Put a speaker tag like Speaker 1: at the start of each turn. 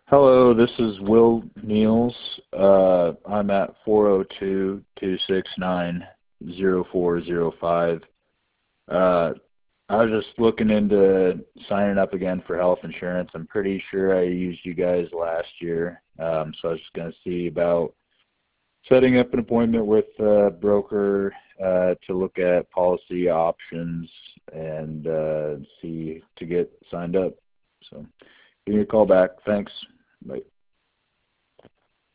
Speaker 1: Hello, this is Will Niels. I'm at 402-269-0405. Uh, I was just looking into signing up again for health insurance. I'm pretty sure I used you guys last year, so I was just going to see about setting up an appointment with a broker to look at policy options and see to get signed up. So give me a call back. Thanks. Bye.